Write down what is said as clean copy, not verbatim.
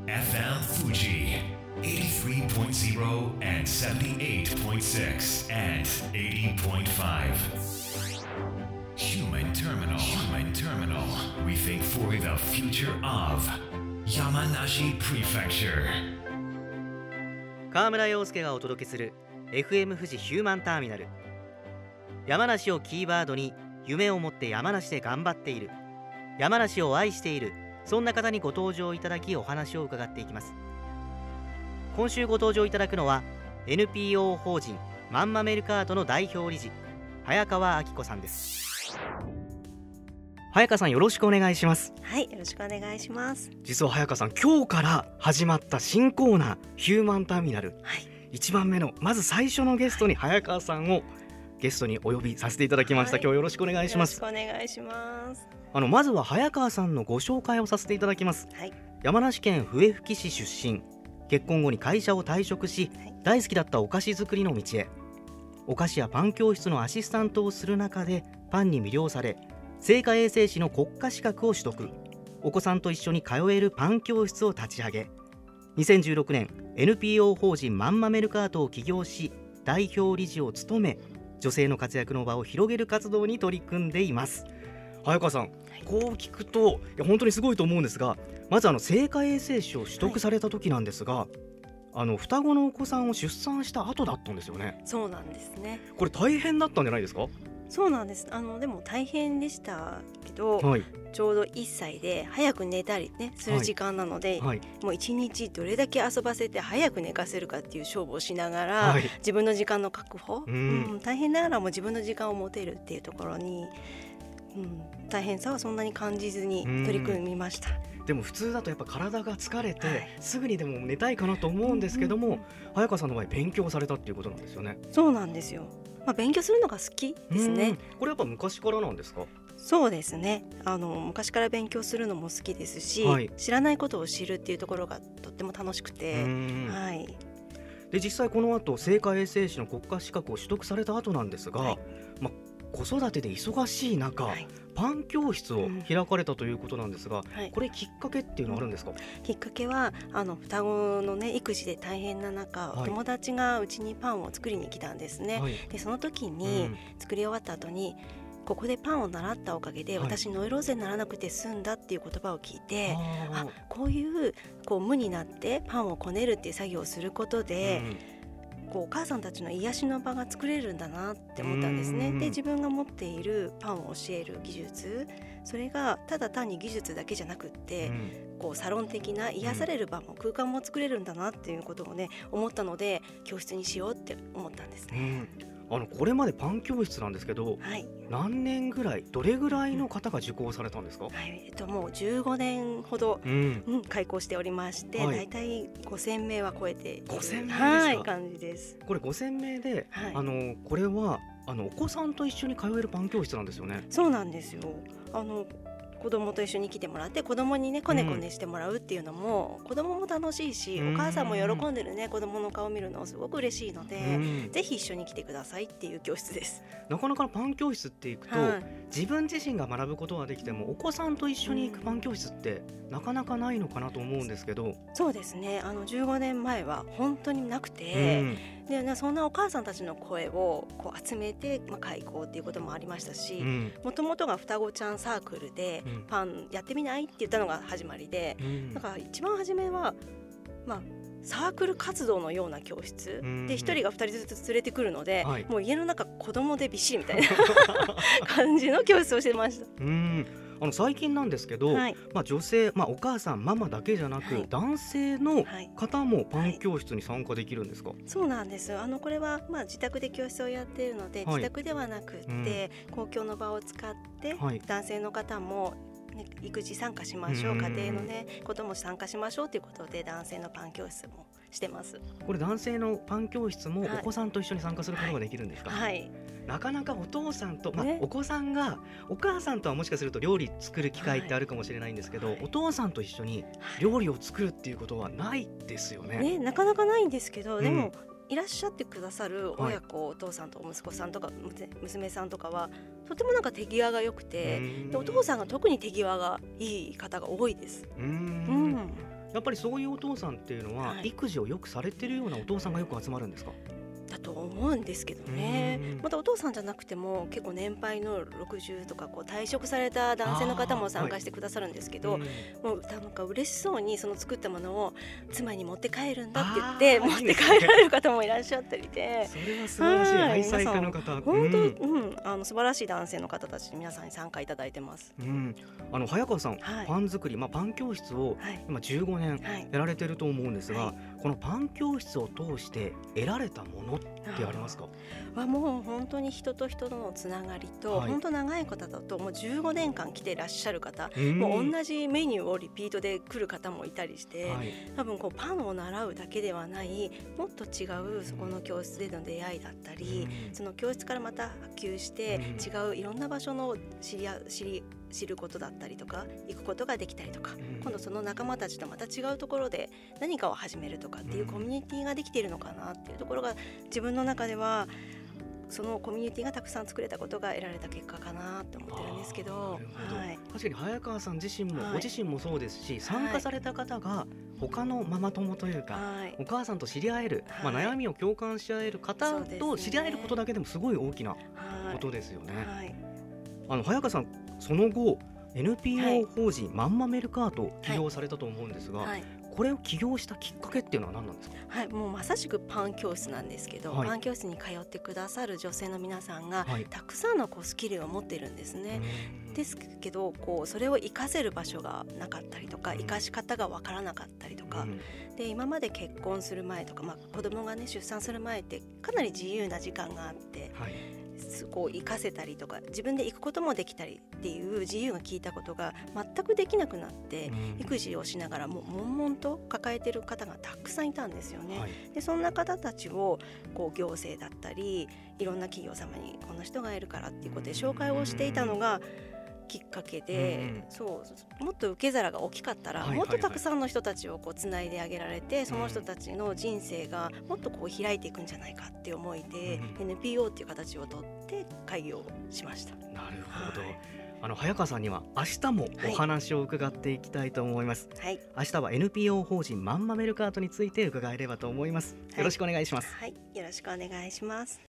FM Fuji 83.0 and 78.6 and 80.5 Human Terminal We think for the future of Yamanashi Prefecture 川村陽介がお届けする FM 富士ヒューマンターミナル。山梨をキーワードに夢を持って山梨で頑張っている、山梨を愛している、そんな方にご登場いただきお話を伺っていきます。今週ご登場いただくのは NPO 法人まんまメルカートの代表理事早川明子さんです。早川さん、よろしくお願いします。 はい、よろしくお願いします。 実は早川さん、今日から始まった新コーナーヒューマンターミナル、1番目のまず最初のゲストに早川さんをゲストにお呼びさせていただきました。今日よろしくお願いします。 よろしくお願いします。 まずは早川さんのご紹介をさせていただきます。山梨県笛吹市出身、結婚後に会社を退職し、大好きだったお菓子作りの道へ。お菓子やパン教室のアシスタントをする中でパンに魅了され、製菓衛生士の国家資格を取得。お子さんと一緒に通えるパン教室を立ち上げ、2016年 NPO 法人まんまメルカートを起業し、代表理事を務め、女性の活躍の場を広げる活動に取り組んでいます。早川さん、こう聞くと本当にすごいと思うんですが、まず製菓衛生士を取得された時なんですが、双子のお子さんを出産した後だったんですよね。 そうなんですね。 これ大変だったんじゃないですか？ そうなんです。でも大変でしたけど、ちょうど1歳で早く寝たりねする時間なので、もう1日どれだけ遊ばせて早く寝かせるかっていう勝負をしながら、自分の時間の確保、大変ながらも自分の時間を持てるっていうところに、大変さはそんなに感じずに取り組みました。 でも普通だとやっぱ体が疲れて、すぐにでも寝たいかなと思うんですけども、早川さんの場合勉強されたっていうことなんですよね。 そうなんですよ。勉強するのが好きですね。 これやっぱ昔からなんですか？ そうですね。昔から勉強するのも好きですし、知らないことを知るっていうところがとっても楽しくて、 で実際この後製菓衛生士の国家資格を取得された後なんですが、子育てで忙しい中、パン教室を開かれたということなんですが、これきっかけっていうのはあるんですか？ きっかけは双子のね育児で大変な中、お友達がうちにパンを作りに来たんですね。でその時に、作り終わった後に、ここでパンを習ったおかげで、私ノイローゼにならなくて済んだっていう言葉を聞いて、こういう無になってパンをこねるっていう作業をすることで、お母さんたちの癒しの場が作れるんだなって思ったんですね。で自分が持っているパンを教える技術、それがただ単に技術だけじゃなくって、サロン的な癒される場も空間も作れるんだなっていうことをね思ったので、教室にしようって思ったんですね。 これまでパン教室なんですけど、何年ぐらい、どれぐらいの方が受講されたんですか？ もう15年ほど、開講しておりまして、だいたい5000名は超えている 5000名ですか？ 感じです。 これ5000名で、これはお子さんと一緒に通えるパン教室なんですよね。 そうなんですよ。子供と一緒に来てもらって、子供にねこねこねしてもらうっていうのも、子供も楽しいし、お母さんも喜んでるね子供の顔を見るのすごく嬉しいので、ぜひ一緒に来てくださいっていう教室です。 なかなかパン教室って行くと、自分自身が学ぶことはできても、お子さんと一緒に行くパン教室ってなかなかないのかなと思うんですけど。 そうですね。15年前は本当になくて、でそんなお母さんたちの声を集めて、開講っていうこともありましたし、もともとが双子ちゃんサークルで、パンやってみないって言ったのが始まりで、だから一番初めは、サークル活動のような教室で、1人が2人ずつ連れてくるので、もう家の中子供でびっしりみたいな感じの教室をしてました。 最近なんですけど、女性、お母さんママだけじゃなく、男性の方もパン教室に参加できるんですか？ そうなんです。これは自宅で教室をやっているので、自宅ではなくって、公共の場を使って、男性の方も育児参加しましょう、家庭のねことも参加しましょうということで、男性のパン教室もしてます。 これ男性のパン教室もお子さんと一緒に参加することができるんですか？なかなかお父さんと、お子さんがお母さんとはもしかすると料理作る機会ってあるかもしれないんですけど、お父さんと一緒に料理を作るっていうことはないですよね。 なかなかないんですけど、でもいらっしゃってくださる親子、お父さんと息子さんとか娘さんとかはとても手際が良くて、お父さんが特に手際がいい方が多いです。 やっぱりそういうお父さんっていうのは、育児をよくされてるようなお父さんがよく集まるんですか？ だと思うんですけどね。またお父さんじゃなくても結構年配の60とか退職された男性の方も参加してくださるんですけど、もうなんか嬉しそうにその作ったものを妻に持って帰るんだって言って持って帰られる方もいらっしゃったりで、 それは素晴らしい。愛妻家の方、 本当、素晴らしい男性の方たち皆さんに参加いただいてます。 早川さん、パン作り、パン教室を今15年やられてると思うんですが、このパン教室を通して得られたものってありますか？ もう本当に人と人とのつながりと、本当長い方だともう15年間来ていらっしゃる方、もう同じメニューをリピートで来る方もいたりして、多分パンを習うだけではないもっと違うそこの教室での出会いだったり、その教室からまた波及して違ういろんな場所の知ることだったりとか行くことができたりとか、今度その仲間たちとまた違うところで何かを始めるとかっていうコミュニティができているのかなっていうところが、自分の中ではそのコミュニティがたくさん作れたことが得られた結果かなと思ってるんですけど、 確かに早川さん自身も、ご自身もそうですし、参加された方が他のママ友というか、お母さんと知り合える、悩みを共感し合える方と知り合えることだけでもすごい大きなことですよね。早川さん、その後 NPO 法人マンマメルカートを起業されたと思うんですが、これを起業したきっかけっていうのは何なんですか？ もうまさしくパン教室なんですけど、パン教室に通ってくださる女性の皆さんが、たくさんのスキルを持っているんですね。ですけどそれを活かせる場所がなかったりとか、活かし方がわからなかったりとか、で今まで結婚する前とか、子供がね出産する前ってかなり自由な時間があって、活かせたりとか自分で行くこともできたりっていう自由が効いたことが全くできなくなって、育児をしながらも悶々と抱えている方がたくさんいたんですよね。でそんな方たちを行政だったりいろんな企業様にこの人がいるからっていうことで紹介をしていたのがきっかけで、もっと受け皿が大きかったら、もっとたくさんの人たちをつないであげられて、その人たちの人生がもっと開いていくんじゃないかっていう思いで、NPO っていう形をとって開業しました。 なるほど。早川さんには明日もお話を伺っていきたいと思います。明日は NPO 法人マンマメルカートについて伺えればと思います。よろしくお願いします。 よろしくお願いします。